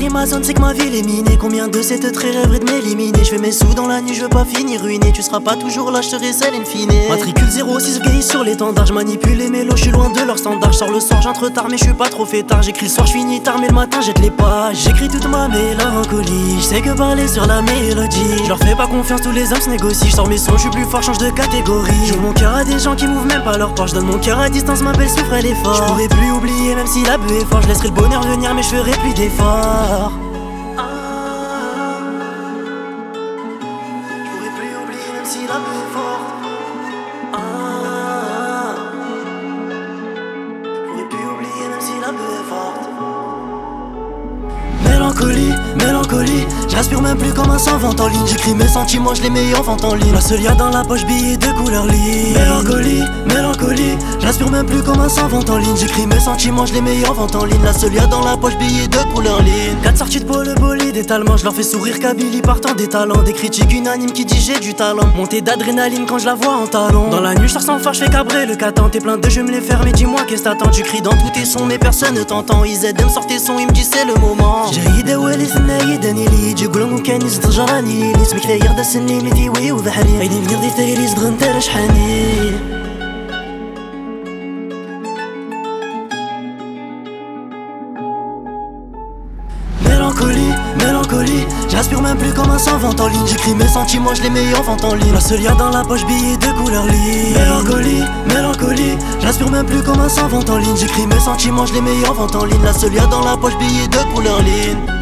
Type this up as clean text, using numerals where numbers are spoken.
pris ma zone, c'est que ma ville est minée. Combien de cette très rêverie de m'éliminer. Je fais mes sous dans la nuit, je veux pas finir ruiné. Tu seras pas toujours là, je serai celle in fine. Matricule 06 gay sur l'étendard. Je manipule les mélos, je suis loin de leur standard. Je sors le soir, j'entre tard, mais je suis pas trop fait tard. J'écris le soir, je finis tard, mais le matin jette les pages. J'écris toute ma mélancolie. Je sais que parler sur la mélodie. Je leur fais pas confiance, tous les hommes se négocient. Je sors mes sons, je suis plus fort, change de catégorie. J'ouvre mon cœur à des gens qui m'ouvrent même pas leur porte. Je donne mon cœur à distance, ma belle souffre, elle est forte. Je pourrais plus oublier même si la buée est forte. Je laisserai le bonheur venir, mais je ferai plus d'efforts. Je pourrais plus oublier même si la buée est forte. Je pourrais plus oublier même si la buée est forte. Mélancolie, mélancolie, j'aspire même plus comme un savant en ligne. J'écris mes sentiments, je les mets en vente en ligne. La seule y'a dans la poche, billet de couleur ligne. Mélancolie, mélancolie, j'aspire même plus comme un savant en ligne. J'écris mes sentiments, je les mets en vente en ligne. La seule y'a dans la poche, billet de couleur ligne. 4 sorties de pôle bolide d'étalement, je leur fais sourire Kabylie partant des talents. Des critiques unanimes qui disent j'ai du talent. Montée d'adrénaline quand je la vois en talon. Dans la nuit je sors sans phare, je fais cabrer le catan. T'es plein de je me les faire, mais dis-moi qu'est-ce t'attends. Tu cries dans tous tes sons, mais personne ne t'entend. IZM sort tes sons, il me dit c'est le moment. جيدة والثناء يداني لي يقولون ممكن يستجراني لي اسمك ثاير دا سني ملي وي وبحري عيني من يرضي ثاير يزدغن تاع شحاني. Mélancolie, mélancolie, j'aspire même plus comme un savant en ligne. J'écris mes sentiments, je les mets en vente en ligne. La seule y'a dans la poche, billet de couleur ligne. Mélancolie, mélancolie, j'aspire même plus comme un savant en ligne. J'écris mes sentiments, je les mets en vente en ligne. La seule y'a dans la poche, billet de couleur ligne.